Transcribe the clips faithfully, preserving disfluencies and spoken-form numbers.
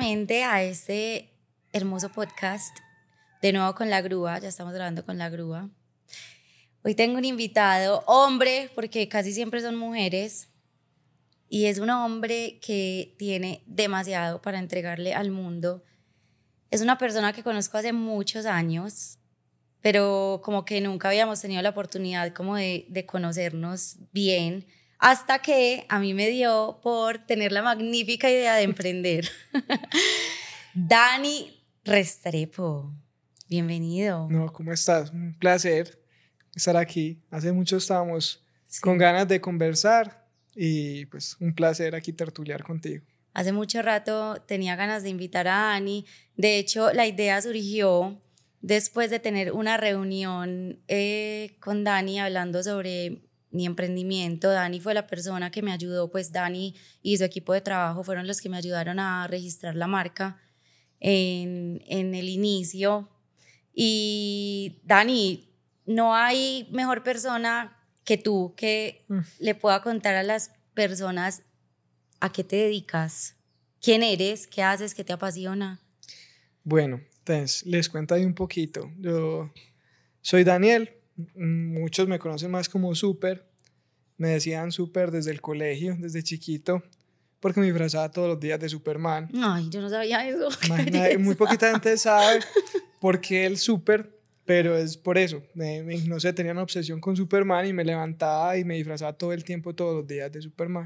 nuevamente a este hermoso podcast, de nuevo con La Grúa, ya estamos grabando con La Grúa. Hoy tengo un invitado, hombre, porque casi siempre son mujeres, y es un hombre que tiene demasiado para entregarle al mundo. Es una persona que conozco hace muchos años, pero como que nunca habíamos tenido la oportunidad como de, de conocernos bien, hasta que a mí me dio por tener la magnífica idea de emprender. Dani Restrepo, bienvenido. No, ¿cómo estás? Un placer estar aquí. Hace mucho estábamos Sí. con ganas de conversar y pues un placer aquí tertuliar contigo. Hace mucho rato tenía ganas de invitar a Dani. De hecho, la idea surgió después de tener una reunión eh, con Dani hablando sobre mi emprendimiento. Dani fue la persona que me ayudó, pues Dani y su equipo de trabajo fueron los que me ayudaron a registrar la marca en, en el inicio. Y Dani, no hay mejor persona que tú que mm. le pueda contar a las personas a qué te dedicas, quién eres, qué haces, qué te apasiona. Bueno, entonces les cuento ahí un poquito. Yo soy Daniel, muchos me conocen más como Super, me decían Super desde el colegio, desde chiquito, porque me disfrazaba todos los días de Superman. Ay, yo no sabía eso. Nadie, muy poquita gente sabe por qué el Super, pero es por eso. Me, me, no sé, tenía una obsesión con Superman y me levantaba y me disfrazaba todo el tiempo, todos los días de Superman.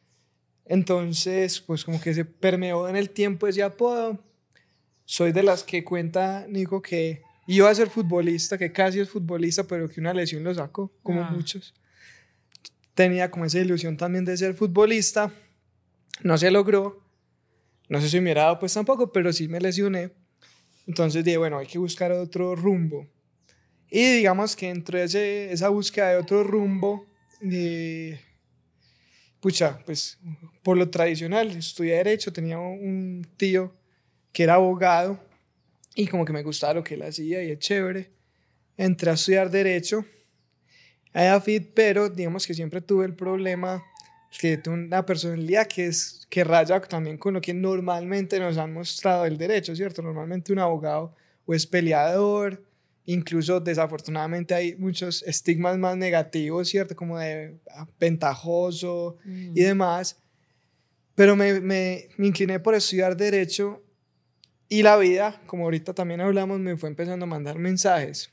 Entonces, pues como que se permeó en el tiempo ese apodo. Soy de las que cuenta Nico que iba a ser futbolista, que casi es futbolista, pero que una lesión lo sacó, como ah. muchos. Tenía como esa ilusión también de ser futbolista. No se logró. No sé si me hubiera dado pues tampoco, pero sí me lesioné. Entonces dije, bueno, hay que buscar otro rumbo. Y digamos que entre ese, esa búsqueda de otro rumbo, eh, pucha, pues por lo tradicional, estudié Derecho, tenía un tío que era abogado y como que me gustaba lo que él hacía y es chévere. Entré a estudiar Derecho a EAFIT, pero digamos que siempre tuve el problema que tengo una personalidad que, es, que raya también con lo que normalmente nos han mostrado el derecho, ¿cierto? Normalmente un abogado o es peleador, incluso desafortunadamente hay muchos estigmas más negativos, ¿cierto? Como de ventajoso mm. y demás. Pero me, me, me incliné por estudiar Derecho y la vida, como ahorita también hablamos, me fue empezando a mandar mensajes.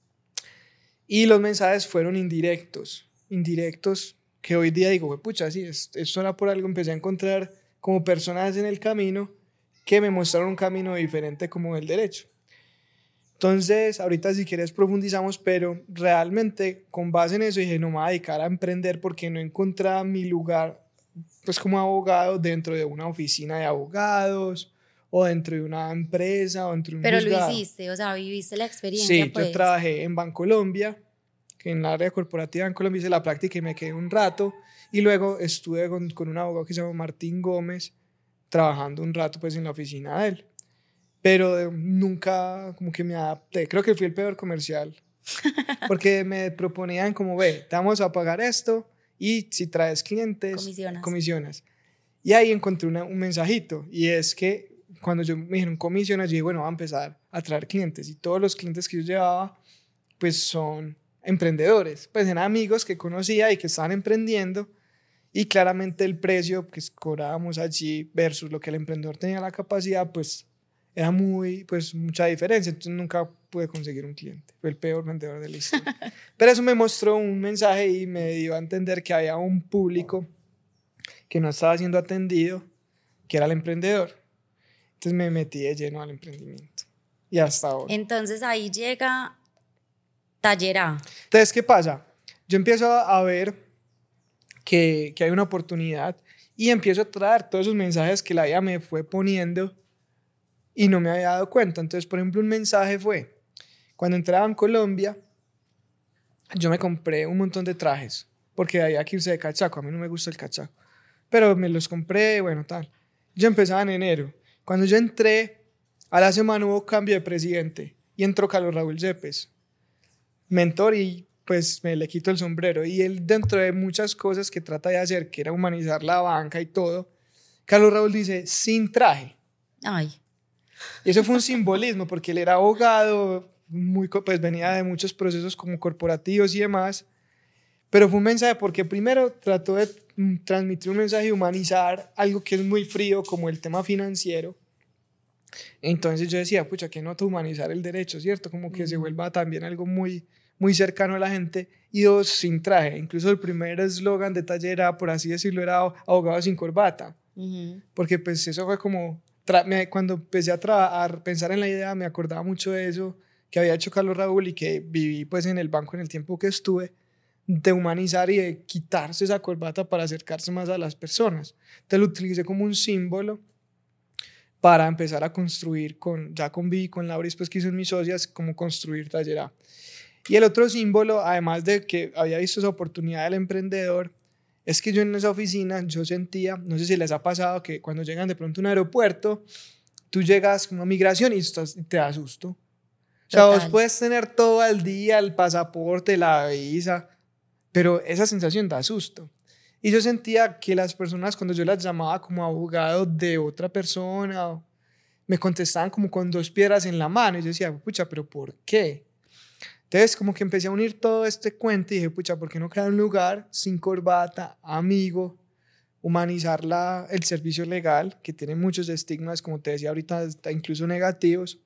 Y los mensajes fueron indirectos, indirectos que hoy día digo, pucha, sí, esto era por algo. Empecé a encontrar como personas en el camino que me mostraron un camino diferente como el derecho. Entonces, ahorita si quieres profundizamos, pero realmente con base en eso dije, no me voy a dedicar a emprender porque no encontraba mi lugar pues como abogado dentro de una oficina de abogados o dentro de una empresa o dentro de un Pero juzgado. Lo hiciste, o sea, viviste la experiencia. Sí, pues. Yo trabajé en Bancolombia, que en el área corporativa en Colombia hice la práctica y me quedé un rato. Y luego estuve con, con un abogado que se llama Martín Gómez, trabajando un rato pues en la oficina de él. Pero eh, nunca como que me adapté. Creo que fui el peor comercial. Porque me proponían como, ve, te vamos a pagar esto y si traes clientes, comisionas. comisionas. Y ahí encontré una, un mensajito. Y es que cuando yo me dijeron comisionas, yo dije, bueno, voy a empezar a traer clientes. Y todos los clientes que yo llevaba, pues son emprendedores. Pues eran amigos que conocía y que estaban emprendiendo. Y claramente el precio que cobrábamos allí versus lo que el emprendedor tenía la capacidad, pues era muy, pues mucha diferencia. Entonces nunca pude conseguir un cliente. Fue el peor vendedor de la historia. Pero eso me mostró un mensaje y me dio a entender que había un público que no estaba siendo atendido, que era el emprendedor. Entonces me metí de lleno al emprendimiento. Y hasta ahora. Entonces ahí llega Taller A. Entonces, ¿qué pasa? Yo empiezo a ver que, que hay una oportunidad y empiezo a traer todos esos mensajes que la vida me fue poniendo y no me había dado cuenta. Entonces, por ejemplo, un mensaje fue, cuando entraba en Colombia, yo me compré un montón de trajes, porque había que irse de cachaco, a mí no me gusta el cachaco, pero me los compré, bueno, tal. Yo empezaba en enero. Cuando yo entré, a la semana hubo cambio de presidente y entró Carlos Raúl Yepes, mentor, y pues me le quito el sombrero. Y él, dentro de muchas cosas que trata de hacer, que era humanizar la banca y todo, Carlos Raúl dice, sin traje. Ay. Y eso fue un simbolismo, porque él era abogado, muy, pues venía de muchos procesos como corporativos y demás, pero fue un mensaje porque primero trató de transmitir un mensaje y humanizar algo que es muy frío como el tema financiero. Entonces yo decía, pucha, ¿qué nota humanizar el derecho, cierto? Como que mm. se vuelva también algo muy, muy cercano a la gente. Y dos, sin traje. Incluso el primer eslogan de Taller A, por así decirlo, era abogado sin corbata. Uh-huh. Porque pues eso fue como, me, cuando empecé a, tra- a pensar en la idea, me acordaba mucho de eso que había hecho Carlos Raúl y que viví pues en el banco en el tiempo que estuve, de humanizar y de quitarse esa corbata para acercarse más a las personas. Entonces lo utilicé como un símbolo para empezar a construir, con, ya con Vi, con Lauris, pues que son mis socias, como construir Taller A. Y el otro símbolo, además de que había visto esa oportunidad del emprendedor, es que yo en esa oficina, yo sentía, no sé si les ha pasado, que cuando llegan de pronto a un aeropuerto, tú llegas como a migración y, estás, y te da susto. O sea, Total. Vos puedes tener todo al día, el pasaporte, la visa, pero esa sensación da susto. Y yo sentía que las personas, cuando yo las llamaba como abogado de otra persona, me contestaban como con dos piedras en la mano. Y yo decía, pucha, ¿pero por qué? Entonces, como que empecé a unir todo este cuento y dije, pucha, ¿por qué no crear un lugar sin corbata, amigo, humanizar la, el servicio legal, que tiene muchos estigmas, como te decía ahorita, incluso negativos,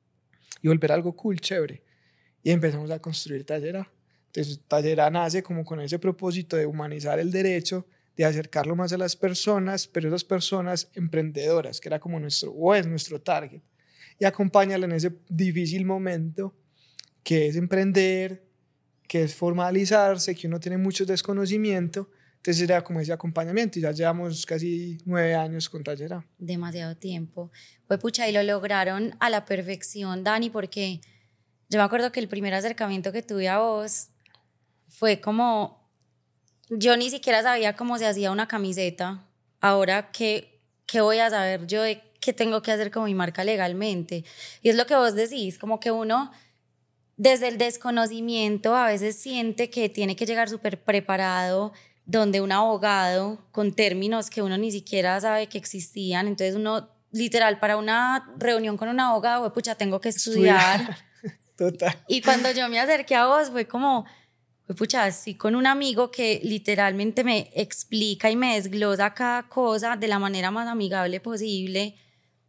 y volver algo cool, chévere? Y empezamos a construir Taller A. Entonces, Taller A nace como con ese propósito de humanizar el derecho, de acercarlo más a las personas, pero esas personas emprendedoras, que era como nuestro, o es nuestro target, y acompañarla en ese difícil momento, que es emprender, que es formalizarse, que uno tiene mucho desconocimiento. Entonces era como ese acompañamiento y ya llevamos casi nueve años con Taller A. Demasiado tiempo. Pues pucha, y lo lograron a la perfección, Dani, porque yo me acuerdo que el primer acercamiento que tuve a vos fue como, yo ni siquiera sabía cómo se hacía una camiseta. Ahora, ¿qué, qué voy a saber yo de qué tengo que hacer con mi marca legalmente? Y es lo que vos decís, como que uno desde el desconocimiento a veces siente que tiene que llegar súper preparado, donde un abogado con términos que uno ni siquiera sabe que existían. Entonces uno, literal, para una reunión con un abogado, pucha, tengo que estudiar. estudiar. Total. Y cuando yo me acerqué a vos fue como, pucha, sí, con un amigo que literalmente me explica y me desglosa cada cosa de la manera más amigable posible.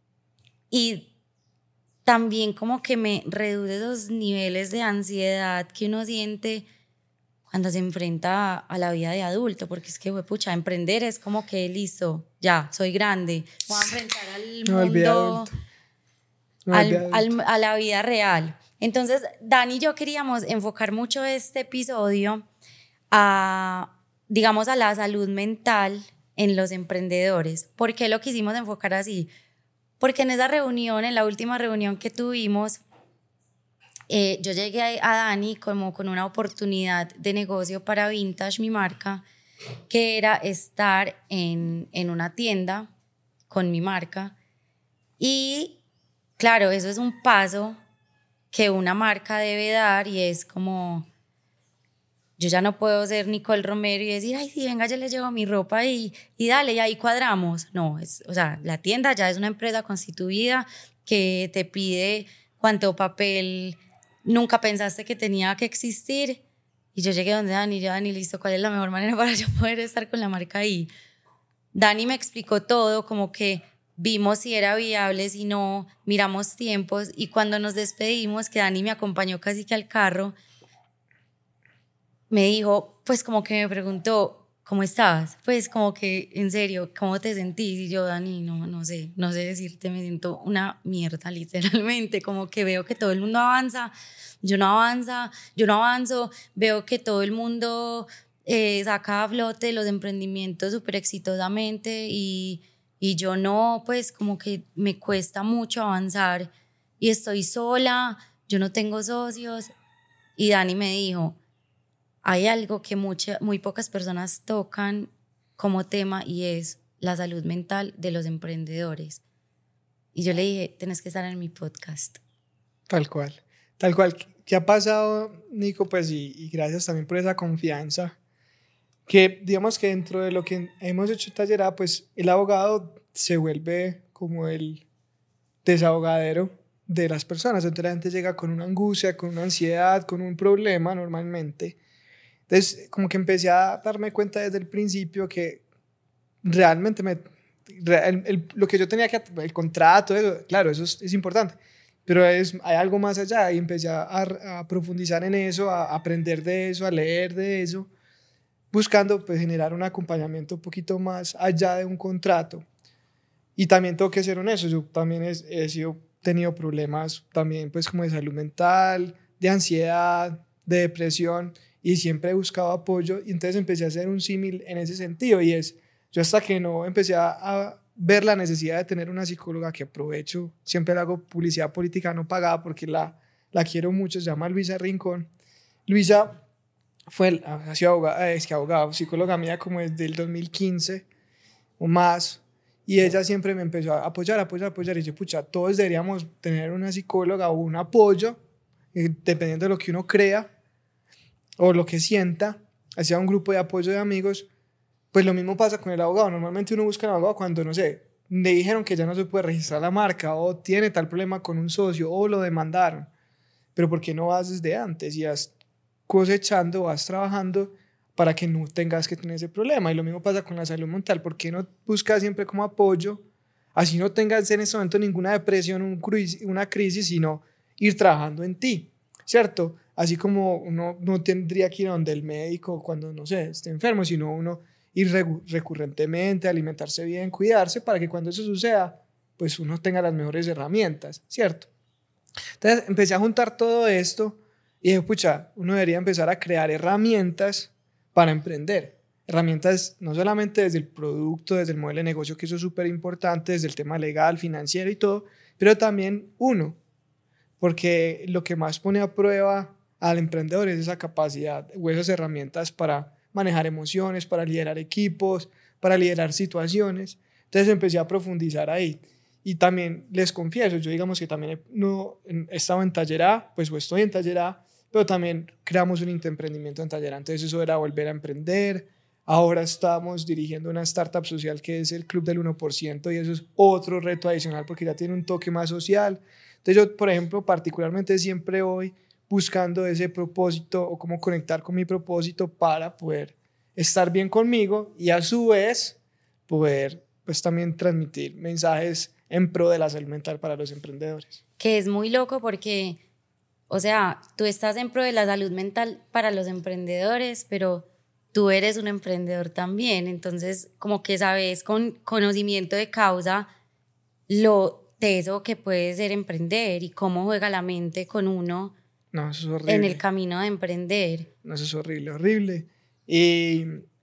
Y también como que me reduce esos niveles de ansiedad que uno siente cuando se enfrenta a, a la vida de adulto, porque es que, pucha, emprender es como que listo, ya, soy grande, voy a enfrentar al no mundo, no al, al, a la vida real. Entonces, Dani y yo queríamos enfocar mucho este episodio a, digamos, a la salud mental en los emprendedores. ¿Por qué lo quisimos enfocar así? Porque en esa reunión, en la última reunión que tuvimos, eh, yo llegué a, a Dani como con una oportunidad de negocio para Vintage, mi marca, que era estar en, en una tienda con mi marca. Y claro, eso es un paso que una marca debe dar y es como, yo ya no puedo ser Nicole Romero y decir, ay, sí, venga, yo le llevo mi ropa y, y dale, y ahí cuadramos. No, es, o sea, la tienda ya es una empresa constituida que te pide cuánto papel nunca pensaste que tenía que existir. Y yo llegué donde Dani, yo, Dani, listo, ¿cuál es la mejor manera para yo poder estar con la marca ahí? Dani me explicó todo, como que vimos si era viable, si no, miramos tiempos, y cuando nos despedimos, que Dani me acompañó casi que al carro, me dijo, pues como que me preguntó, ¿cómo estabas? Pues como que, en serio, ¿cómo te sentís? Y yo, Dani, no, no sé, no sé decirte, me siento una mierda literalmente, como que veo que todo el mundo avanza, yo no avanza, yo no avanzo, veo que todo el mundo eh, saca a flote los emprendimientos súper exitosamente y, y yo no, pues como que me cuesta mucho avanzar y estoy sola, yo no tengo socios. Y Dani me dijo, hay algo que mucha, muy pocas personas tocan como tema y es la salud mental de los emprendedores. Y yo le dije, tenés que estar en mi podcast. Tal cual, tal cual. ¿Qué ha pasado, Nico? Pues y, y gracias también por esa confianza. Que digamos que dentro de lo que hemos hecho Taller A, pues el abogado se vuelve como el, desahogadero de las personas. Entonces la gente llega con una angustia, con una ansiedad, con un problema normalmente. Entonces como que empecé a darme cuenta desde el principio que realmente me, el, el, lo que yo tenía que, el contrato, eso, claro, eso es, es importante, pero es, hay algo más allá y empecé a, a profundizar en eso, a aprender de eso, a leer de eso, buscando pues generar un acompañamiento un poquito más allá de un contrato. Y también tengo que ser honesto, yo también he, he sido, tenido problemas también pues como de salud mental, de ansiedad, de depresión, y siempre he buscado apoyo, y entonces empecé a hacer un símil en ese sentido, y es, yo hasta que no empecé a, a ver la necesidad de tener una psicóloga, que aprovecho, siempre le hago publicidad política no pagada porque la, la quiero mucho, se llama Luisa Rincón. Luisa fue, ha sido abogada, es que abogada, psicóloga mía como desde el dos mil quince o más, y ella siempre me empezó a apoyar, apoyar, apoyar, y yo, pucha, todos deberíamos tener una psicóloga o un apoyo, eh, dependiendo de lo que uno crea o lo que sienta, hacia un grupo de apoyo de amigos. Pues lo mismo pasa con el abogado. Normalmente uno busca un abogado cuando, no sé, le dijeron que ya no se puede registrar la marca, o tiene tal problema con un socio, o lo demandaron. Pero ¿por qué no vas desde antes y vas cosechando, vas trabajando para que no tengas que tener ese problema? Y lo mismo pasa con la salud mental. ¿Por qué no buscas siempre como apoyo? Así no tengas en ese momento ninguna depresión, un cruis, una crisis, sino ir trabajando en ti, ¿cierto? Así como uno no tendría que ir a donde el médico cuando, no sé, esté enfermo, sino uno ir recurrentemente, alimentarse bien, cuidarse, para que cuando eso suceda, pues uno tenga las mejores herramientas, ¿cierto? Entonces empecé a juntar todo esto y dije, pucha, uno debería empezar a crear herramientas para emprender. Herramientas no solamente desde el producto, desde el modelo de negocio, que eso es súper importante, desde el tema legal, financiero y todo, pero también uno, porque lo que más pone a prueba al emprendedor es esa capacidad o esas herramientas para manejar emociones, para liderar equipos, para liderar situaciones. Entonces empecé a profundizar ahí. Y también les confieso, yo digamos que también he, no, he estado en Taller A, pues o estoy en Taller A, pero también creamos un emprendimiento en Taller A. Entonces eso era volver a emprender. Ahora estamos dirigiendo una startup social que es el Club del uno por ciento, y eso es otro reto adicional porque ya tiene un toque más social. Entonces yo, por ejemplo, particularmente siempre voy buscando ese propósito o cómo conectar con mi propósito para poder estar bien conmigo y a su vez poder pues también transmitir mensajes en pro de la salud mental para los emprendedores. Que es muy loco porque, o sea, tú estás en pro de la salud mental para los emprendedores, pero tú eres un emprendedor también, entonces como que sabes con conocimiento de causa lo teso que puede ser emprender y cómo juega la mente con uno. No, eso es horrible. En el camino de emprender. No, eso es horrible, horrible. Y,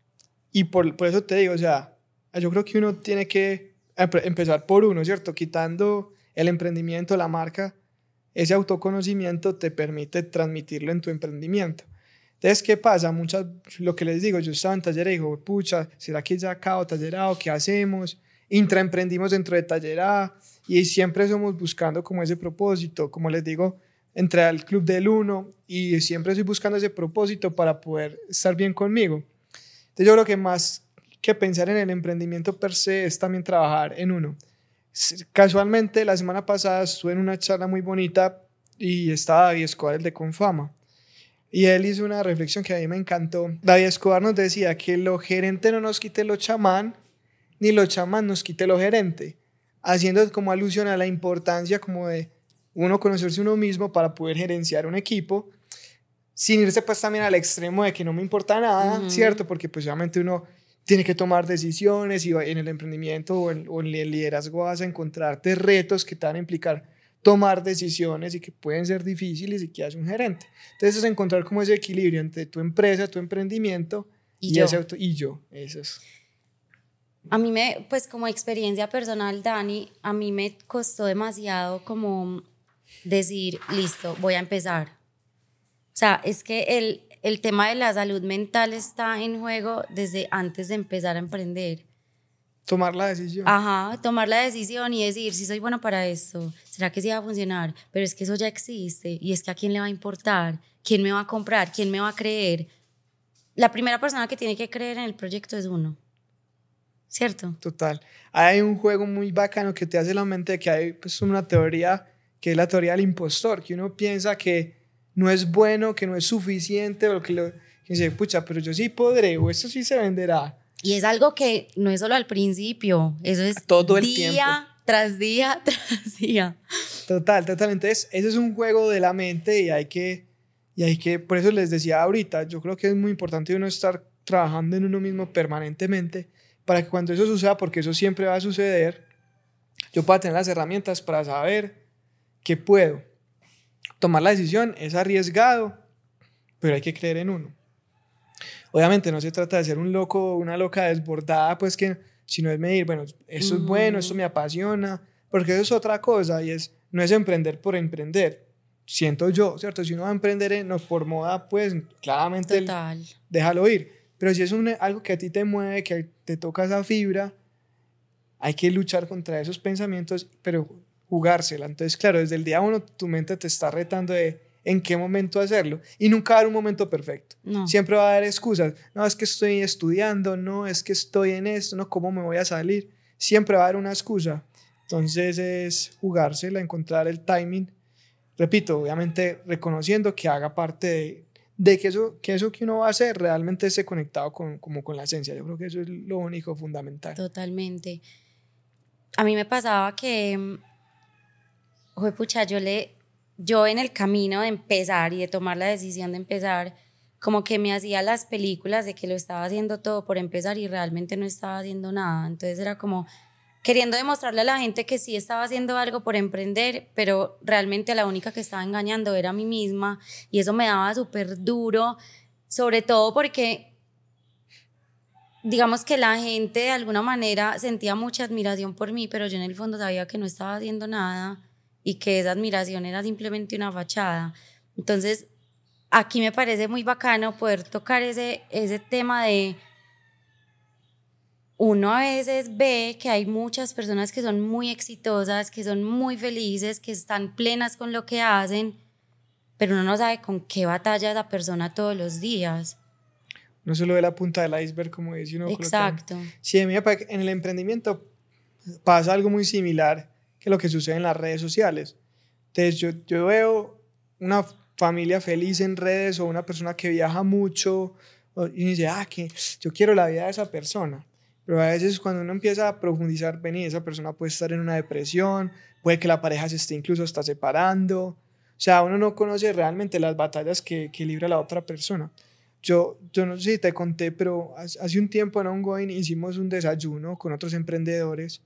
y por, por eso te digo, o sea, yo creo que uno tiene que empezar por uno, ¿cierto? Quitando el emprendimiento, la marca, ese autoconocimiento te permite transmitirlo en tu emprendimiento. Entonces, ¿qué pasa? Muchas, lo que les digo, yo estaba en Taller A y digo, pucha, ¿será que ya acabo Taller A o qué hacemos? Intraemprendimos dentro de Taller A y siempre somos buscando como ese propósito, como les digo, entré al Club del Uno y siempre estoy buscando ese propósito para poder estar bien conmigo. Entonces yo creo que más que pensar en el emprendimiento per se es también trabajar en uno. Casualmente la semana pasada estuve en una charla muy bonita y estaba David Escobar, el de Confama, y él hizo una reflexión que a mí me encantó. David Escobar nos decía que lo gerente no nos quite lo chamán, ni lo chamán nos quite lo gerente, haciendo como alusión a la importancia como de uno conocerse uno mismo para poder gerenciar un equipo, sin irse pues también al extremo de que no me importa nada, uh-huh. ¿cierto? Porque pues obviamente uno tiene que tomar decisiones y en el emprendimiento o en, o en el liderazgo vas a encontrarte retos que te van a implicar tomar decisiones y que pueden ser difíciles y que hace un gerente. Entonces es encontrar como ese equilibrio entre tu empresa, tu emprendimiento y, y, yo. Ese auto, y yo. Eso es. A mí me, pues como experiencia personal, Dani, a mí me costó demasiado como decir, listo, voy a empezar. O sea, es que el, el tema de la salud mental está en juego desde antes de empezar a emprender. Tomar la decisión. Ajá, tomar la decisión y decir, si soy bueno para esto, ¿será que sí va a funcionar? Pero es que eso ya existe y es que a quién le va a importar, quién me va a comprar, quién me va a creer. La primera persona que tiene que creer en el proyecto es uno. ¿cierto? Total. Hay un juego muy bacano que te hace la mente, que hay pues una teoría, que es la teoría del impostor, que uno piensa que no es bueno, que no es suficiente, o que, lo, que dice, pucha, pero yo sí podré, o esto sí se venderá. Y es algo que no es solo al principio, eso es todo el día tiempo. tras día tras día. Total, total. Entonces, ese es un juego de la mente y hay que, y hay que, por eso les decía ahorita, yo creo que es muy importante uno estar trabajando en uno mismo permanentemente para que cuando eso suceda, porque eso siempre va a suceder, yo pueda tener las herramientas para saber que puedo. Tomar la decisión es arriesgado, pero hay que creer en uno. Obviamente no se trata de ser un loco o una loca desbordada, pues que, sino es medir, bueno, esto mm. es bueno, esto me apasiona, porque eso es otra cosa y es, no es emprender por emprender, siento yo, ¿cierto? Si uno va a emprender no por moda, pues claramente el, déjalo ir, pero si es un, algo que a ti te mueve, que te toca esa fibra, hay que luchar contra esos pensamientos, pero jugársela. Entonces, claro, desde el día uno tu mente te está retando de en qué momento hacerlo y nunca va a haber un momento perfecto. No. Siempre va a haber excusas. No, es que estoy estudiando, no, es que estoy en esto, no, ¿cómo me voy a salir? Siempre va a haber una excusa. Entonces es jugársela, encontrar el timing. Repito, obviamente reconociendo que haga parte de, de que, eso, que eso que uno va a hacer realmente esté conectado con, como con la esencia. Yo creo que eso es lo único fundamental. Totalmente. A mí me pasaba que, oye, pucha, yo le... Yo en el camino de empezar y de tomar la decisión de empezar, como que me hacía las películas de que lo estaba haciendo todo por empezar y realmente no estaba haciendo nada. Entonces era como queriendo demostrarle a la gente que sí estaba haciendo algo por emprender, pero realmente la única que estaba engañando era a mí misma y eso me daba súper duro, sobre todo porque digamos que la gente de alguna manera sentía mucha admiración por mí, pero yo en el fondo sabía que no estaba haciendo nada y que esa admiración era simplemente una fachada. Entonces, aquí me parece muy bacano poder tocar ese, ese tema de uno a veces ve que hay muchas personas que son muy exitosas, que son muy felices, que están plenas con lo que hacen, pero uno no sabe con qué batalla esa persona todos los días. No solo ve la punta del iceberg, como dice uno. Exacto. Sí, a mí en el emprendimiento pasa algo muy similar que lo que sucede en las redes sociales. Entonces yo, yo veo una familia feliz en redes o una persona que viaja mucho y dice, ah, que yo quiero la vida de esa persona. Pero a veces cuando uno empieza a profundizar, ven y esa persona puede estar en una depresión, puede que la pareja se esté incluso hasta separando. O sea, uno no conoce realmente las batallas que, que libra la otra persona. Yo, yo no sé si te conté, pero hace un tiempo en Ongoing hicimos un desayuno con otros emprendedores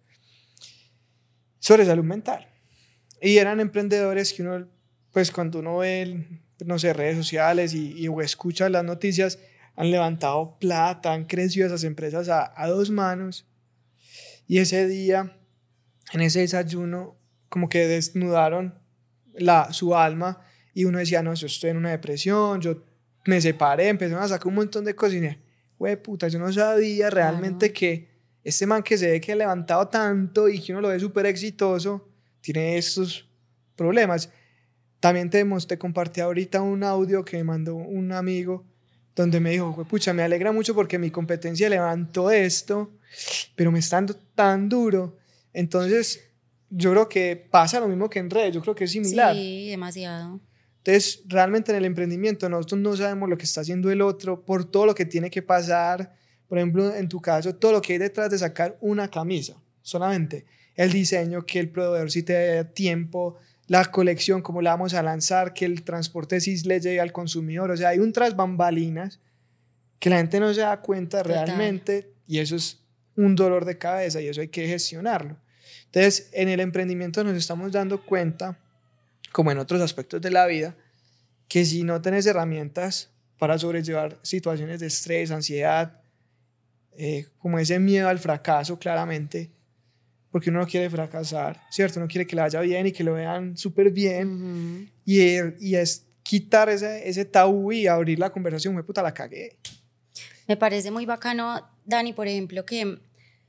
sobre salud mental. Y eran emprendedores que uno, pues cuando uno ve, no sé, redes sociales y, y o escucha las noticias, han levantado plata, han crecido esas empresas a, a dos manos. Y ese día, en ese desayuno, como que desnudaron la, su alma y uno decía, no, yo estoy en una depresión, yo me separé, empezaron a sacar un montón de cosas y dije, güey, puta, yo no sabía realmente claro. que este man que se ve que ha levantado tanto y que uno lo ve súper exitoso, tiene estos problemas. También te, te compartí ahorita un audio que me mandó un amigo donde me dijo, pucha, me alegra mucho porque mi competencia levantó esto, pero me está dando tan duro. Entonces, yo creo que pasa lo mismo que en redes, yo creo que es similar. Sí, demasiado. Entonces, realmente en el emprendimiento nosotros no sabemos lo que está haciendo el otro por todo lo que tiene que pasar. Por ejemplo, en tu caso, todo lo que hay detrás de sacar una camisa, solamente el diseño, que el proveedor sí te dé tiempo, la colección, cómo la vamos a lanzar, que el transporte sí le llegue al consumidor. O sea, hay un tras bambalinas que la gente no se da cuenta realmente. Total. Y eso es un dolor de cabeza y eso hay que gestionarlo. Entonces, en el emprendimiento nos estamos dando cuenta, como en otros aspectos de la vida, que si no tenés herramientas para sobrellevar situaciones de estrés, ansiedad, eh, como ese miedo al fracaso, claramente, porque uno no quiere fracasar, ¿cierto? Uno quiere que le vaya bien y que lo vean súper bien. Uh-huh. y, y es quitar ese, ese tabú y abrir la conversación. Me puta, la cagué. Me parece muy bacano, Dani, por ejemplo, que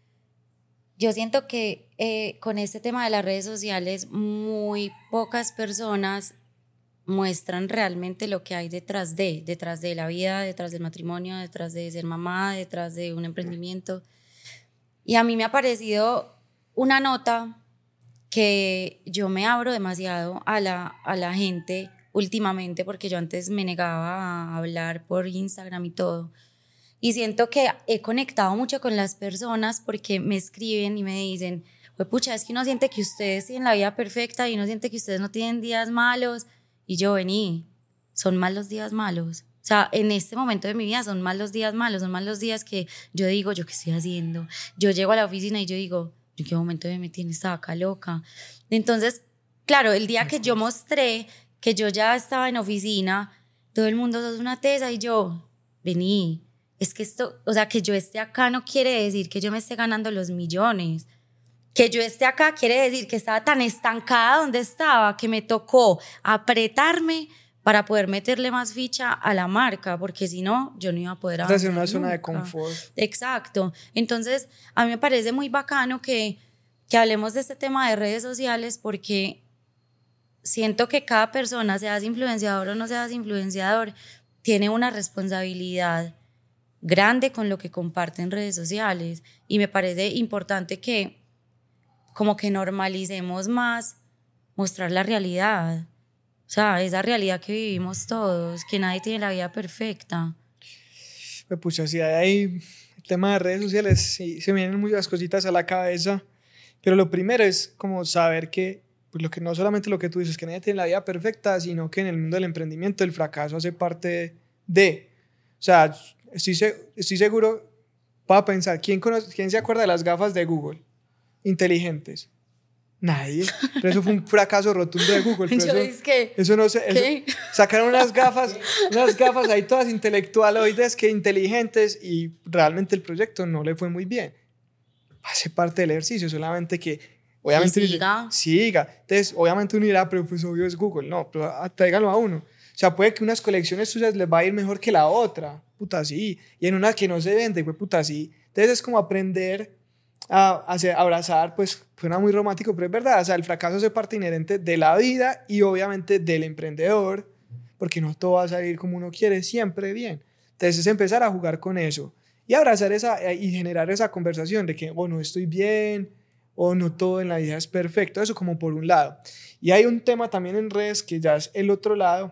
yo siento que eh, con este tema de las redes sociales muy pocas personas muestran realmente lo que hay detrás de, detrás de la vida, detrás del matrimonio, detrás de ser mamá, detrás de un emprendimiento. Y a mí me ha parecido una nota que yo me abro demasiado a la, a la gente últimamente, porque yo antes me negaba a hablar por Instagram y todo. Y siento que he conectado mucho con las personas porque me escriben y me dicen, pues pucha, es que uno siente que ustedes tienen la vida perfecta y uno siente que ustedes no tienen días malos. Y yo, vení, son malos días malos. O sea, en este momento de mi vida son malos días malos, son malos días que yo digo, ¿yo qué estoy haciendo? Yo llego a la oficina y yo digo, ¿en qué momento me metí en esta vaca loca? Entonces, claro, el día que yo mostré que yo ya estaba en oficina, todo el mundo sos una tesa y yo, vení, es que esto, o sea, que yo esté acá no quiere decir que yo me esté ganando los millones. Que yo esté acá quiere decir que estaba tan estancada donde estaba que me tocó apretarme para poder meterle más ficha a la marca, porque si no, yo no iba a poder avanzar. Estás en una zona nunca. de confort. Exacto. Entonces, a mí me parece muy bacano que, que hablemos de este tema de redes sociales, porque siento que cada persona, seas influenciador o no seas influenciador, tiene una responsabilidad grande con lo que comparte en redes sociales. Y me parece importante que como que normalicemos más mostrar la realidad. O sea, esa realidad que vivimos todos, que nadie tiene la vida perfecta. Pues pucha, si hay ahí el tema de redes sociales, sí, se me vienen muchas cositas a la cabeza, pero lo primero es como saber que, pues lo que no solamente lo que tú dices, que nadie tiene la vida perfecta, sino que en el mundo del emprendimiento el fracaso hace parte de, o sea, estoy, estoy seguro, para pensar, ¿quién, conoce, ¿quién se acuerda de las gafas de Google? Inteligentes. Nadie. Pero eso fue un fracaso rotundo de Google. Pero Yo eso, es que, eso no sé. Eso, sacaron unas gafas, unas gafas ahí todas intelectualoides que inteligentes y realmente el proyecto no le fue muy bien. Hace parte del ejercicio, solamente que obviamente y siga. Dice, siga. Entonces, obviamente uno dirá, pero pues obvio es Google. No, pero tráigalo a uno. O sea, puede que unas colecciones tuyas les va a ir mejor que la otra. Puta, sí. Y en una que no se vende, pues puta, sí. Entonces es como aprender a hacer, abrazar, pues suena muy romántico, pero es verdad, o sea, el fracaso es parte inherente de la vida y obviamente del emprendedor, porque no todo va a salir como uno quiere, siempre bien. Entonces es empezar a jugar con eso y abrazar esa y generar esa conversación de que, bueno, estoy bien o no todo en la vida es perfecto, eso como por un lado. Y hay un tema también en redes que ya es el otro lado,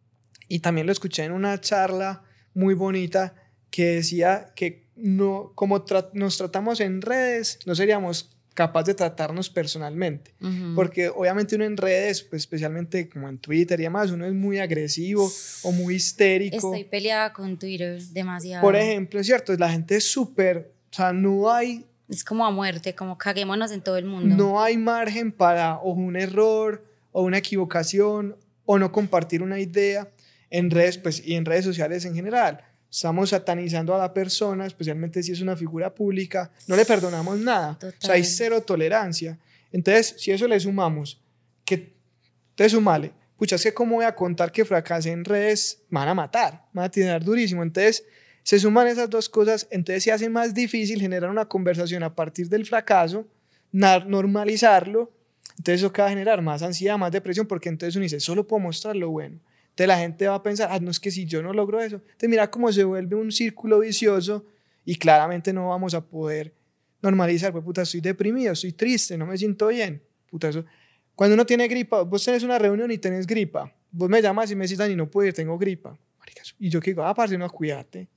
y también lo escuché en una charla muy bonita que decía que no, como tra- nos tratamos en redes, no seríamos capaces de tratarnos personalmente. Uh-huh. Porque obviamente uno en redes, pues especialmente como en Twitter y demás, uno es muy agresivo o muy histérico. Estoy peleada con Twitter demasiado. Por ejemplo, es cierto, la gente es súper, o sea, no hay... Es como a muerte, como caguémonos en todo el mundo. No hay margen para o un error o una equivocación o no compartir una idea en redes, pues, y en redes sociales en general. Estamos satanizando a la persona, especialmente si es una figura pública, no le perdonamos nada. Total. O sea, hay cero tolerancia. Entonces, si eso le sumamos, que te sumale, pucha, es que cómo voy a contar que fracasé en redes, me van a matar, me van a tirar durísimo. Entonces, se suman esas dos cosas, entonces se hace más difícil generar una conversación a partir del fracaso, normalizarlo, entonces eso va a generar más ansiedad, más depresión, porque entonces uno dice, solo puedo mostrar lo bueno. Entonces la gente va a pensar, ah, no, es que si yo no logro eso, entonces mira cómo se vuelve un círculo vicioso y claramente no vamos a poder normalizar, pues puta, estoy deprimido, estoy triste, no me siento bien, puta, eso. Cuando uno tiene gripa, vos tenés una reunión y tenés gripa, vos me llamas y me decís, Dani, no puedo ir, tengo gripa, y yo que digo, ah, parce, no, cuídate,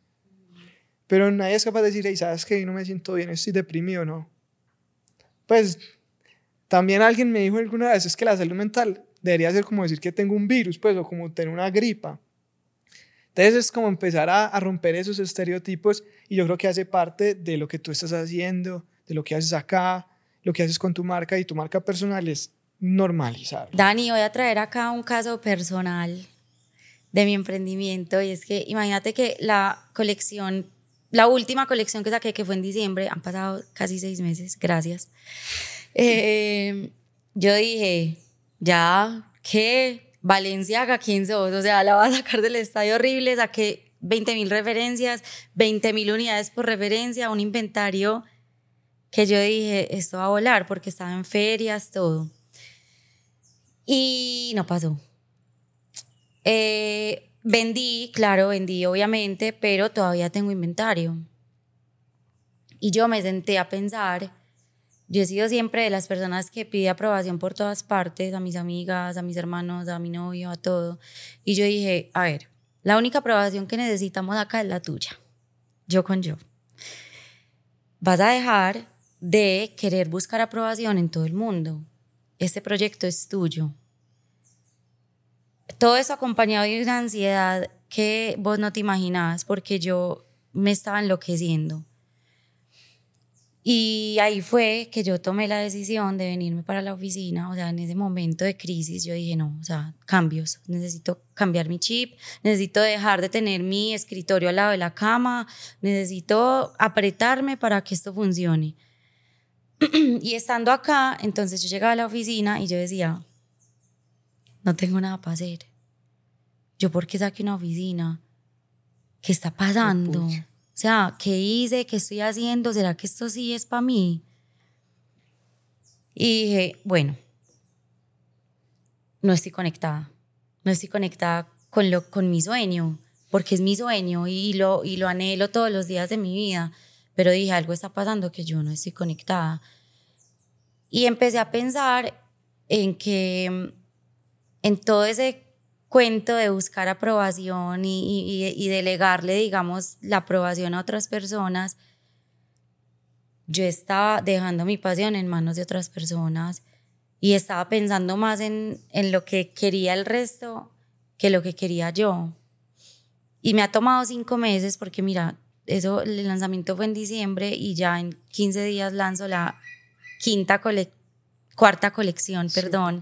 pero nadie es capaz de decir, hey, ¿sabes qué? No me siento bien, estoy deprimido, no. Pues también alguien me dijo alguna vez, es que la salud mental debería ser como decir que tengo un virus, pues, o como tener una gripa. Entonces es como empezar a, a romper esos estereotipos y yo creo que hace parte de lo que tú estás haciendo, de lo que haces acá, lo que haces con tu marca y tu marca personal es normalizar. Dani, voy a traer acá un caso personal de mi emprendimiento y es que imagínate que la colección, la última colección que saqué, que fue en diciembre, han pasado casi seis meses, gracias. Eh, yo dije, ya, ¿qué? Balenciaga, ¿quién sos? O sea, la vas a sacar del estadio horrible, saqué veinte mil referencias, veinte mil unidades por referencia, un inventario que yo dije, esto va a volar porque estaba en ferias, todo. Y no pasó. Eh, vendí, claro, vendí obviamente, pero todavía tengo inventario. Y yo me senté a pensar, yo he sido siempre de las personas que pide aprobación por todas partes, a mis amigas, a mis hermanos, a mi novio, a todo. Y yo dije, a ver, la única aprobación que necesitamos acá es la tuya, yo con yo. Vas a dejar de querer buscar aprobación en todo el mundo. Este proyecto es tuyo. Todo eso acompañado de una ansiedad que vos no te imaginabas, porque yo me estaba enloqueciendo. Y ahí fue que yo tomé la decisión de venirme para la oficina. O sea, en ese momento de crisis yo dije, no, o sea, cambios. Necesito cambiar mi chip, necesito dejar de tener mi escritorio al lado de la cama, necesito apretarme para que esto funcione. Y estando acá, entonces yo llegaba a la oficina y yo decía, no tengo nada para hacer. ¿Yo por qué saqué una oficina? ¿Qué está pasando? O sea, ¿qué hice? ¿Qué estoy haciendo? ¿Será que esto sí es para mí? Y dije, bueno, no estoy conectada. No estoy conectada con, lo, con mi sueño, porque es mi sueño y lo, y lo anhelo todos los días de mi vida. Pero dije, algo está pasando que yo no estoy conectada. Y empecé a pensar en que en todo ese cuento de buscar aprobación y, y, y delegarle, digamos, la aprobación a otras personas, yo estaba dejando mi pasión en manos de otras personas y estaba pensando más en, en lo que quería el resto que lo que quería yo. Y me ha tomado cinco meses porque mira, eso, el lanzamiento fue en diciembre y ya en quince días lanzo la quinta cole- cuarta colección, sí. perdón.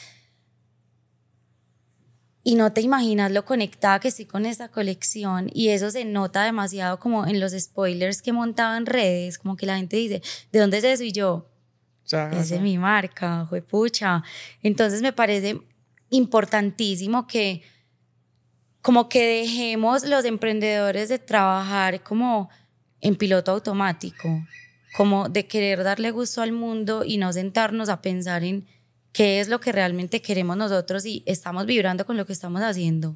Y no te imaginas lo conectada que estoy con esta colección, y eso se nota demasiado como en los spoilers que he montado en redes, como que la gente dice, ¿de dónde es eso? Y yo, esa es mi marca, juepucha. Entonces me parece importantísimo que como que dejemos los emprendedores de trabajar como en piloto automático, como de querer darle gusto al mundo y no sentarnos a pensar en qué es lo que realmente queremos nosotros y estamos vibrando con lo que estamos haciendo.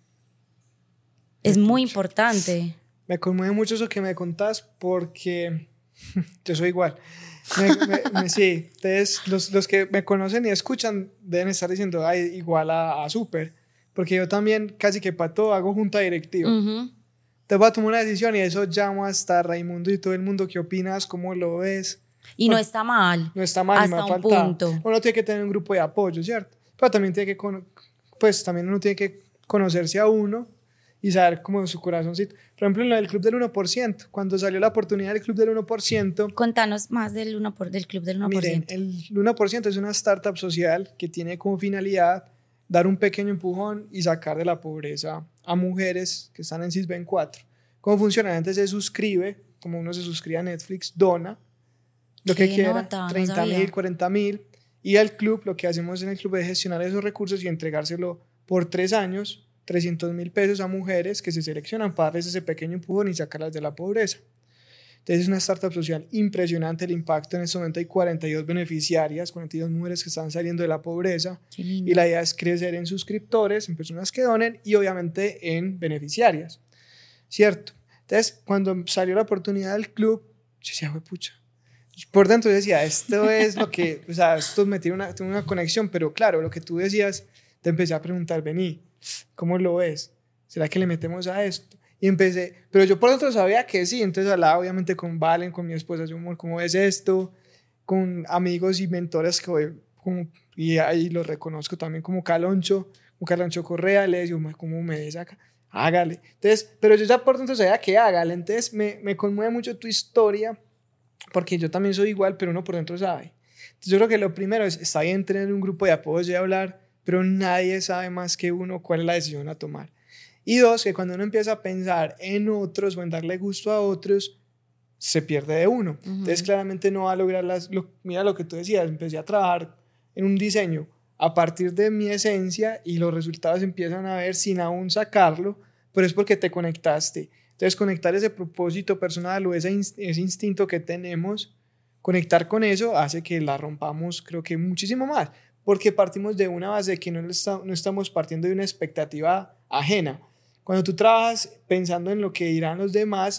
Es muy importante. Me conmueve mucho eso que me contás porque yo soy igual. Me, me, me, sí, ustedes, los, los que me conocen y escuchan deben estar diciendo, ay, igual a, a Súper. Porque yo también casi que para todo hago junta directiva. Uh-huh. Te voy a tomar una decisión y eso llamo hasta Raimundo y todo el mundo. ¿Qué opinas? ¿Cómo lo ves? Y bueno, no está mal. No está mal, hasta me ha un faltado. punto. Uno tiene que tener un grupo de apoyo, ¿cierto? Pero también tiene que, con, pues también uno tiene que conocerse a uno y saber cómo su corazoncito. Por ejemplo, en lo del Club del uno por ciento, cuando salió la oportunidad del Club del uno por ciento. Contanos más del, uno por, del Club del uno por ciento. Miren, el uno por ciento es una startup social que tiene como finalidad dar un pequeño empujón y sacar de la pobreza a mujeres que están en Sisben cuatro. ¿Cómo funciona? Antes se suscribe, como uno se suscribe a Netflix, dona lo que quiera, treinta mil, cuarenta mil, y al club, lo que hacemos en el club es gestionar esos recursos y entregárselo por tres años, trescientos mil pesos a mujeres que se seleccionan para darles ese pequeño empujón y sacarlas de la pobreza. Entonces es una startup social impresionante el impacto. En este momento hay cuarenta y dos beneficiarias, cuarenta y dos mujeres que están saliendo de la pobreza, y la idea es crecer en suscriptores, en personas que donen y obviamente en beneficiarias, ¿cierto? Entonces cuando salió la oportunidad del club, yo decía, pucha, por dentro yo decía, esto es lo que, o sea, esto me tiene una, tiene una conexión, pero claro, lo que tú decías, te empecé a preguntar, vení, ¿cómo lo ves? ¿Será que le metemos a esto? Y empecé, pero yo por dentro sabía que sí, entonces hablaba obviamente con Valen, con mi esposa, yo, ¿cómo ves esto? Con amigos y mentores que voy, como, y ahí los reconozco también como Caloncho, como Caloncho Correa, le digo, ¿cómo me ves acá? Hágale. Entonces, pero yo ya por dentro sabía que hágale, entonces me, me conmueve mucho tu historia, porque yo también soy igual, pero uno por dentro sabe. Entonces yo creo que lo primero es, está bien tener un grupo de apoyo y hablar, pero nadie sabe más que uno cuál es la decisión a tomar. Y dos, que cuando uno empieza a pensar en otros o en darle gusto a otros, se pierde de uno. Uh-huh. Entonces claramente no va a lograr las... Lo, mira lo que tú decías, empecé a trabajar en un diseño a partir de mi esencia y los resultados empiezan a ver sin aún sacarlo, pero es porque te conectaste. Entonces conectar ese propósito personal o ese, ese instinto que tenemos, conectar con eso hace que la rompamos, creo que muchísimo más, porque partimos de una base de que no, está, no estamos partiendo de una expectativa ajena. Cuando tú trabajas pensando en lo que dirán los demás,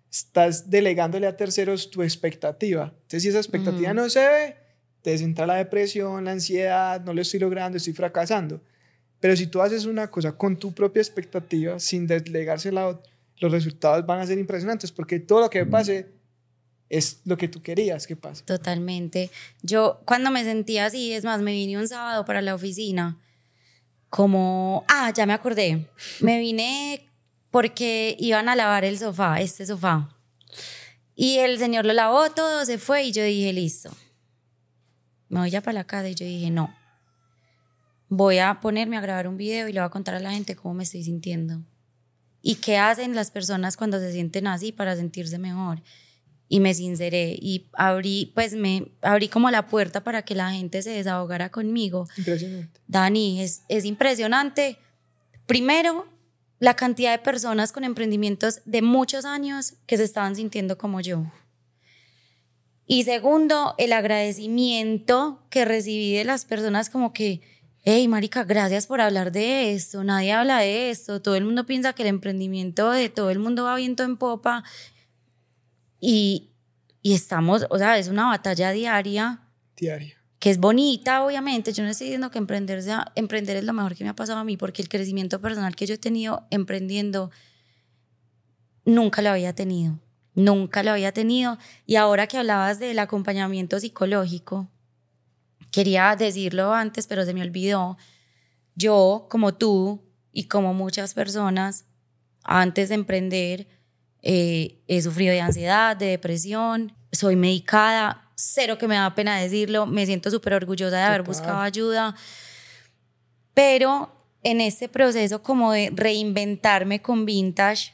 estás delegándole a terceros tu expectativa. Entonces, si esa expectativa uh-huh. no se ve, te entra la depresión, la ansiedad, no lo estoy logrando, estoy fracasando. Pero si tú haces una cosa con tu propia expectativa, sin delegársela a otro, los resultados van a ser impresionantes, porque todo lo que pase es lo que tú querías que pase. Totalmente. Yo cuando me sentía así, es más, me vine un sábado para la oficina, como, ah, ya me acordé, me vine porque iban a lavar el sofá, este sofá, y el señor lo lavó todo, se fue, y yo dije, listo, me voy ya para la casa, y yo dije, no, voy a ponerme a grabar un video y le voy a contar a la gente cómo me estoy sintiendo y qué hacen las personas cuando se sienten así para sentirse mejor. Y me sinceré y abrí, pues me abrí como la puerta para que la gente se desahogara conmigo. Impresionante. Dani, es, es impresionante. Primero, la cantidad de personas con emprendimientos de muchos años que se estaban sintiendo como yo. Y segundo, el agradecimiento que recibí de las personas como que, hey, marica, gracias por hablar de esto, nadie habla de esto, todo el mundo piensa que el emprendimiento de todo el mundo va viento en popa. Y, y estamos, o sea, es una batalla diaria. Diaria. Que es bonita, obviamente. Yo no estoy diciendo que emprender, sea, emprender es lo mejor que me ha pasado a mí, porque el crecimiento personal que yo he tenido emprendiendo nunca lo había tenido. Nunca lo había tenido. Y ahora que hablabas del acompañamiento psicológico, quería decirlo antes, pero se me olvidó. Yo, como tú y como muchas personas, antes de emprender, Eh, he sufrido de ansiedad, de depresión, soy medicada, cero que me da pena decirlo, me siento súper orgullosa de haber buscado ayuda, pero en este proceso como de reinventarme con Vintage,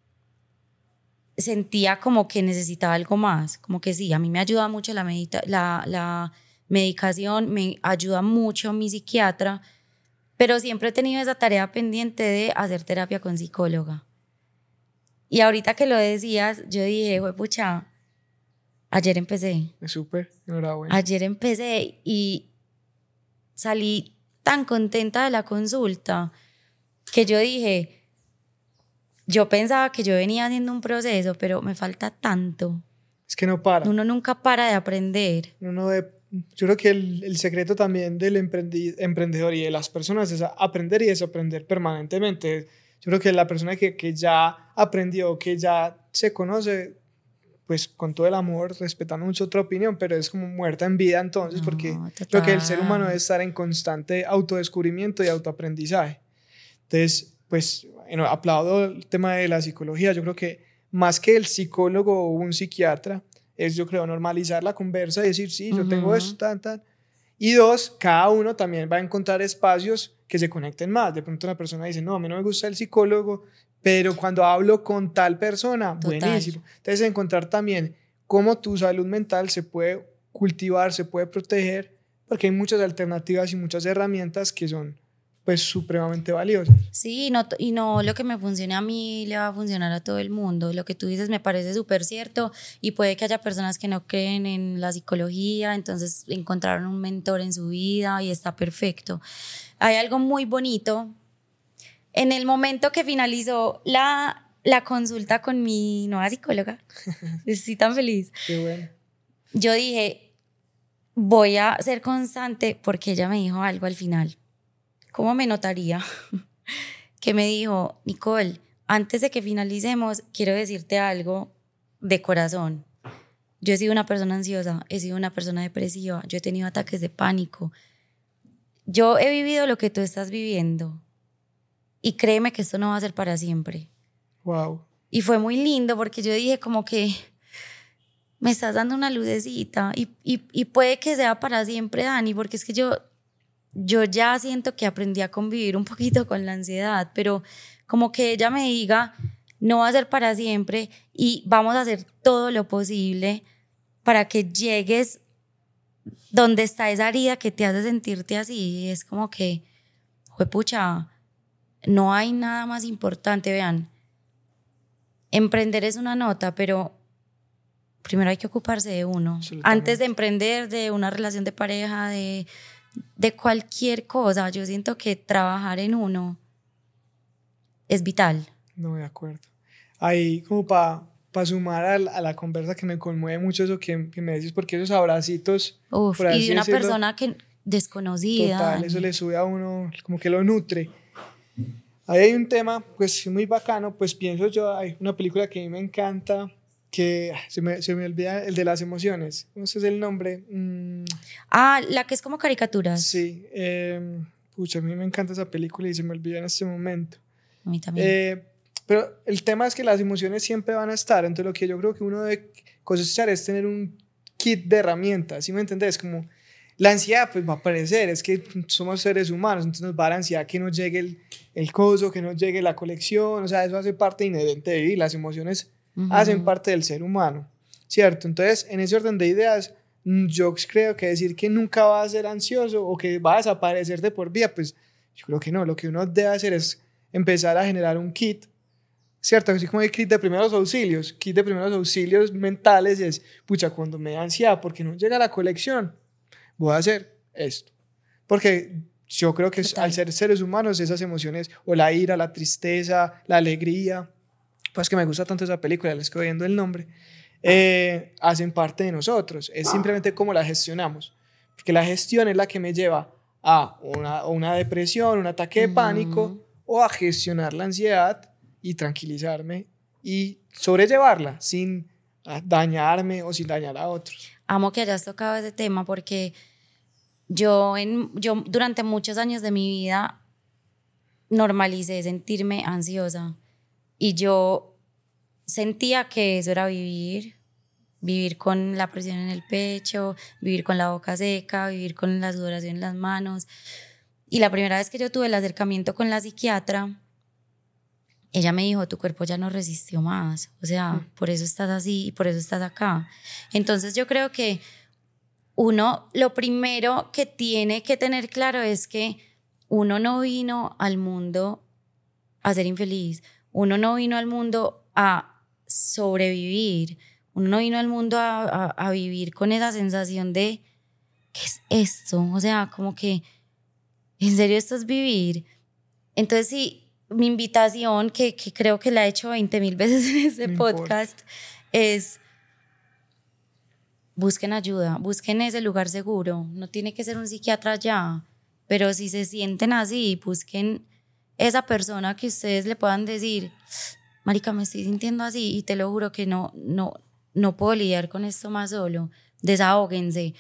sentía como que necesitaba algo más, como que sí, a mí me ayuda mucho la, medita- la, la medicación, me ayuda mucho mi psiquiatra, pero siempre he tenido esa tarea pendiente de hacer terapia con psicóloga. Y ahorita que lo decías, yo dije, pucha, ayer empecé. Es súper, enhorabuena. Ayer empecé y salí tan contenta de la consulta que yo dije, yo pensaba que yo venía haciendo un proceso, pero me falta tanto. Es que no para. Uno nunca para de aprender. Uno de, yo creo que el, el secreto también del emprendi, emprendedor y de las personas es aprender y desaprender permanentemente. Yo creo que la persona que, que ya aprendió, que ya se conoce, pues con todo el amor, respetando mucho otra opinión, pero es como muerta en vida entonces, no, porque total. Creo que el ser humano debe estar en constante autodescubrimiento y autoaprendizaje. Entonces, pues, bueno, aplaudo el tema de la psicología. Yo creo que más que el psicólogo o un psiquiatra, es, yo creo, normalizar la conversa y decir, sí, yo uh-huh. tengo esto, tan, tan. Y dos, cada uno también va a encontrar espacios que se conecten más. De pronto una persona dice, no, a mí no me gusta el psicólogo, pero cuando hablo con tal persona, total. Buenísimo. Entonces encontrar también cómo tu salud mental se puede cultivar, se puede proteger, porque hay muchas alternativas y muchas herramientas que son pues supremamente valiosas. Sí, no, y no lo que me funcione a mí le va a funcionar a todo el mundo. Lo que tú dices me parece súper cierto y puede que haya personas que no creen en la psicología, entonces encontraron un mentor en su vida y está perfecto. Hay algo muy bonito. En el momento que finalizó la, la consulta con mi nueva psicóloga, estoy tan feliz. Qué bueno. Yo dije, voy a ser constante porque ella me dijo algo al final. ¿Cómo me notaría? Que me dijo, Nicole, antes de que finalicemos, quiero decirte algo de corazón. Yo he sido una persona ansiosa, he sido una persona depresiva, yo he tenido ataques de pánico. Yo he vivido lo que tú estás viviendo y créeme que esto no va a ser para siempre. Wow. Y fue muy lindo porque yo dije como que me estás dando una lucecita y, y, y puede que sea para siempre, Dani, porque es que yo... Yo ya siento que aprendí a convivir un poquito con la ansiedad, pero como que ella me diga, no va a ser para siempre y vamos a hacer todo lo posible para que llegues donde está esa herida que te hace sentirte así. Y es como que, juepucha, no hay nada más importante. Vean, emprender es una nota, pero primero hay que ocuparse de uno. Antes de emprender, de una relación de pareja, de... de cualquier cosa, yo siento que trabajar en uno es vital. No, de acuerdo. Ahí, como para pa sumar a la, a la conversa, que me conmueve mucho eso que, que me dices, porque esos abracitos... Uf, y de una decirlo, persona que desconocida. Total, eso le sube a uno, como que lo nutre. Ahí hay un tema, pues, muy bacano, pues pienso yo, hay una película que a mí me encanta, que se me, se me olvida, el de las emociones, ¿cómo es el nombre? Mm. Ah, la que es como caricaturas. Sí, eh, pucha, a mí me encanta esa película y se me olvida en este momento. A mí también. Eh, pero el tema es que las emociones siempre van a estar, entonces lo que yo creo que uno debe cosechar es tener un kit de herramientas, ¿sí me entendés? Como la ansiedad pues va a aparecer, es que somos seres humanos, entonces nos va a dar ansiedad que nos llegue el, el coso, que nos llegue la colección, o sea, eso hace parte inherente de vivir, las emociones uh-huh. hacen parte del ser humano, ¿cierto? Entonces, en ese orden de ideas, yo creo que decir que nunca vas a ser ansioso o que va a desaparecer de por vida, pues yo creo que no, lo que uno debe hacer es empezar a generar un kit, ¿cierto? Así como el kit de primeros auxilios, kit de primeros auxilios mentales es, pucha, cuando me da ansiedad porque no llega la colección, voy a hacer esto. Porque yo creo que al ser seres humanos, esas emociones, o la ira, la tristeza, la alegría, pues que me gusta tanto esa película, les estoy viendo el nombre, eh, hacen parte de nosotros. Es simplemente cómo la gestionamos. Porque la gestión es la que me lleva a una, una depresión, un ataque de pánico, mm. o a gestionar la ansiedad y tranquilizarme y sobrellevarla sin dañarme o sin dañar a otros. Amo que hayas tocado ese tema porque yo, en, yo durante muchos años de mi vida normalicé sentirme ansiosa y yo sentía que eso era vivir, vivir con la presión en el pecho, vivir con la boca seca, vivir con la sudoración en las manos. Y la primera vez que yo tuve el acercamiento con la psiquiatra, ella me dijo, tu cuerpo ya no resistió más, o sea, mm. por eso estás así y por eso estás acá. Entonces yo creo que uno, lo primero que tiene que tener claro es que uno no vino al mundo a ser infeliz, uno no vino al mundo a sobrevivir, uno no vino al mundo a, a, a vivir con esa sensación de, ¿qué es esto? O sea, como que, ¿en serio esto es vivir? Entonces sí, mi invitación, que, que creo que la he hecho veinte mil veces en este no podcast, importa. Es busquen ayuda, busquen ese lugar seguro. No tiene que ser un psiquiatra ya, pero si se sienten así, busquen esa persona que ustedes le puedan decir, marica, me estoy sintiendo así y te lo juro que no, no, no puedo lidiar con esto más solo. Desahóguense.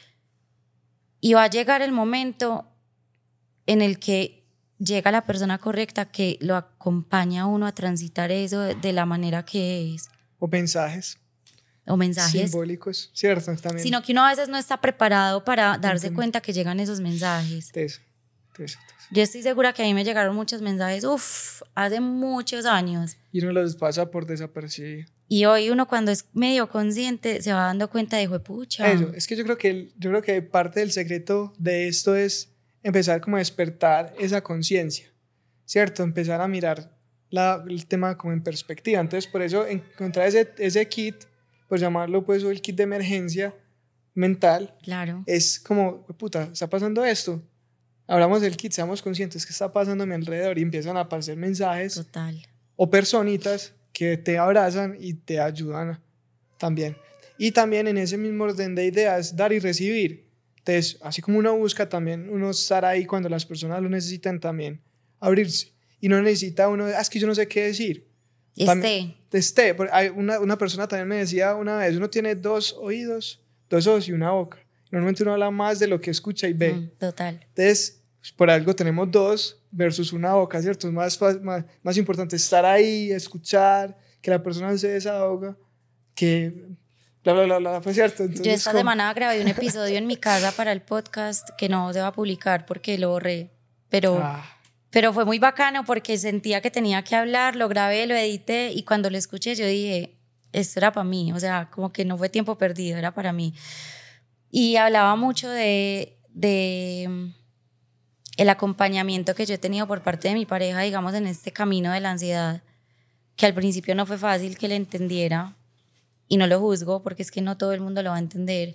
Y va a llegar el momento en el que llega la persona correcta que lo acompaña a uno a transitar eso de la manera que es. O mensajes. O mensajes. Simbólicos, ¿cierto? También. Sino que uno a veces no está preparado para darse cuenta que llegan esos mensajes. Eso, eso, eso. Yo estoy segura que a mí me llegaron muchos mensajes, uff, hace muchos años. Y uno los pasa por desapercibido. Y hoy uno cuando es medio consciente se va dando cuenta de, juepucha. Eso, es que yo creo que, yo creo que parte del secreto de esto es empezar como a despertar esa conciencia, ¿cierto? Empezar a mirar la, el tema como en perspectiva. Entonces, por eso encontrar ese, ese kit, por llamarlo pues el kit de emergencia mental, claro. Es como, puta, está pasando esto. Hablamos del kit, seamos conscientes que está pasando a mi alrededor y empiezan a aparecer mensajes. Total. O personitas que te abrazan y te ayudan también. Y también en ese mismo orden de ideas, dar y recibir. Entonces, así como uno busca también, uno estar ahí cuando las personas lo necesitan también, abrirse. Y no necesita uno, ah, es que yo no sé qué decir. Esté. Esté. Hay una, una persona también me decía una vez, uno tiene dos oídos, dos ojos y una boca. Normalmente uno habla más de lo que escucha y ve. Mm, total. Entonces, pues por algo tenemos dos versus una boca, ¿cierto? Es más, más, más importante estar ahí, escuchar, que la persona se desahoga, que bla, bla, bla, bla, pues cierto. Entonces, yo esta ¿cómo? semana grabé un episodio en mi casa para el podcast que no se va a publicar porque lo borré, pero, ah. pero fue muy bacano porque sentía que tenía que hablar, lo grabé, lo edité y cuando lo escuché yo dije, esto era para mí, o sea, como que no fue tiempo perdido, era para mí. Y hablaba mucho de, de el acompañamiento que yo he tenido por parte de mi pareja, digamos, en este camino de la ansiedad, que al principio no fue fácil que le entendiera, y no lo juzgo porque es que no todo el mundo lo va a entender,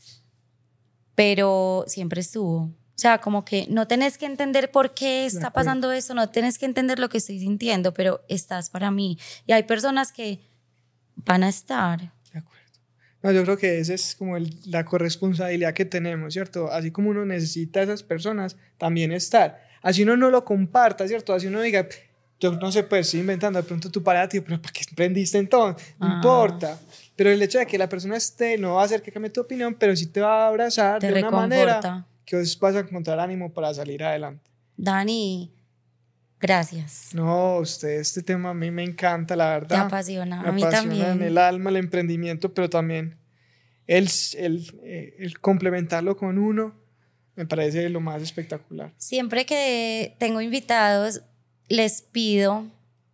pero siempre estuvo. O sea, como que no tenés que entender por qué está pasando esto, no tenés que entender lo que estoy sintiendo, pero estás para mí. Y hay personas que van a estar. De acuerdo. No, yo creo que esa es como el, la corresponsabilidad que tenemos, ¿cierto? Así como uno necesita a esas personas, también estar. Así uno no lo comparta, ¿cierto? Así uno diga, yo no sé, pues estoy inventando, de pronto tu pareja, tío, pero ¿para qué emprendiste entonces? No ah. importa. Pero el hecho de que la persona esté no va a hacer que cambie tu opinión, pero sí te va a abrazar te de una manera que os vas a encontrar ánimo para salir adelante. Dani, gracias. No, usted, este tema a mí me encanta, la verdad. Te apasiona, me a mí apasiona también. en el alma el emprendimiento, pero también el, el, el complementarlo con uno me parece lo más espectacular. Siempre que tengo invitados, les pido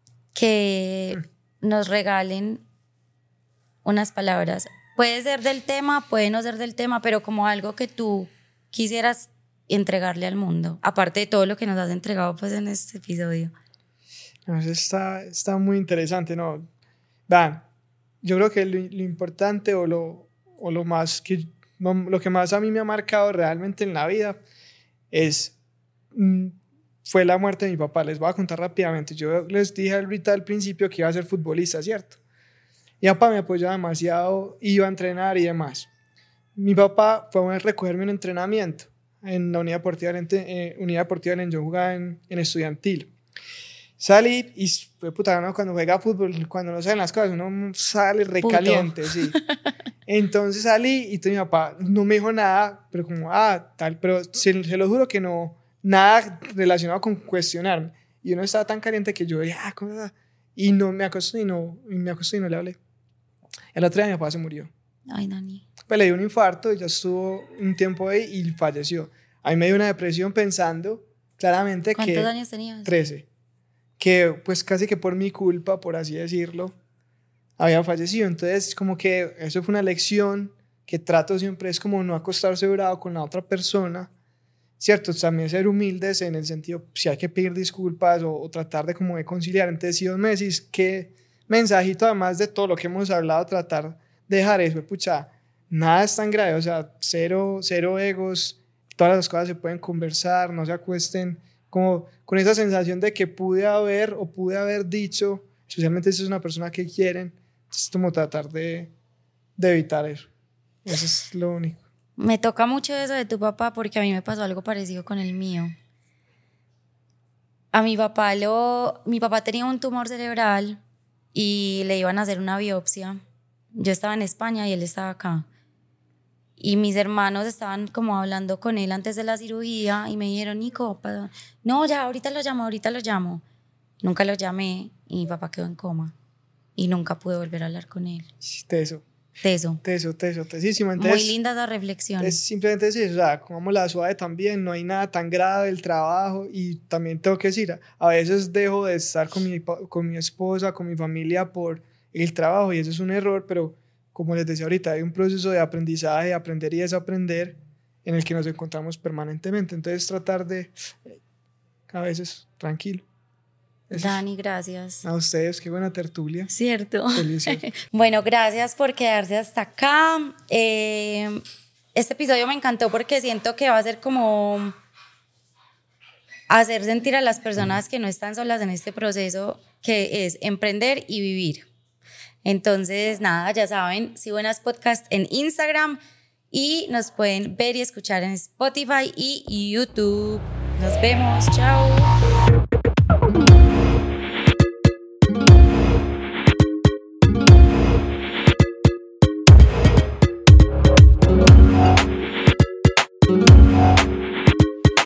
que mm. nos regalen unas palabras. Puede ser del tema, puede no ser del tema, pero como algo que tú quisieras entregarle al mundo, aparte de todo lo que nos has entregado pues en este episodio. No, eso está, está muy interesante, ¿no? Vean, yo creo que lo, lo importante o lo, o lo más que lo que más a mí me ha marcado realmente en la vida es fue la muerte de mi papá. Les voy a contar rápidamente. Yo les dije ahorita al principio que iba a ser futbolista, ¿cierto? Mi papá me apoyaba demasiado, iba a entrenar y demás. Mi papá fue a recogerme un entrenamiento en la Unidad Deportiva, eh, Unidad Deportiva en yo jugaba en, en estudiantil. Salí y fue puta, ¿no? Cuando juega fútbol, cuando no salen las cosas, uno sale recaliente, sí. Entonces salí y mi papá no me dijo nada, pero como, ah, tal, pero se, se lo juro que no, nada relacionado con cuestionarme. Y uno estaba tan caliente que yo dije, ah, ¿cómo está? Y no me acosté y no, y me acosté y no le hablé. El otro día mi papá se murió. Ay, Dani. Pues le dio un infarto y ya estuvo un tiempo ahí y falleció. A mí me dio una depresión pensando claramente ¿Cuántos que... ¿Cuántos años tenías? trece. Que pues casi que por mi culpa, por así decirlo, había fallecido. Entonces como que eso fue una lección que trato siempre, es como no acostarse bravo con la otra persona, ¿cierto? También ser humildes en el sentido, si hay que pedir disculpas o, o tratar de como de conciliar. Entonces si vos me decís qué mensajito, además de todo lo que hemos hablado, tratar de dejar eso, pucha, nada es tan grave, o sea, cero, cero egos, todas las cosas se pueden conversar, no se acuesten como con esa sensación de que pude haber o pude haber dicho, especialmente si es una persona que quieren, es como tratar de, de evitar eso. Eso es lo único. Me toca mucho eso de tu papá porque a mí me pasó algo parecido con el mío. A mi papá lo, mi papá tenía un tumor cerebral y le iban a hacer una biopsia. Yo estaba en España y él estaba acá. Y mis hermanos estaban como hablando con él antes de la cirugía y me dijeron, Nico, no, ya, ahorita lo llamo, ahorita lo llamo. Nunca lo llamé y mi papá quedó en coma. Y nunca pude volver a hablar con él. Teso. Teso. Teso, teso, tesísimo. Entonces, muy linda esa reflexión. Es simplemente eso, o sea, como la suave también, no hay nada tan grave el trabajo. Y también tengo que decir, a veces dejo de estar con mi, con mi esposa, con mi familia por el trabajo y eso es un error, pero como les decía ahorita, hay un proceso de aprendizaje, de aprender y desaprender en el que nos encontramos permanentemente. Entonces tratar de, a veces, tranquilo. Eso Dani, gracias. A ustedes, qué buena tertulia. Cierto. Delicioso. Bueno, gracias por quedarse hasta acá. Eh, este episodio me encantó porque siento que va a ser como hacer sentir a las personas que no están solas en este proceso, que es emprender y vivir. Entonces, nada, ya saben, Si Buenas Podcast en Instagram y nos pueden ver y escuchar en Spotify y YouTube. Nos vemos, chao.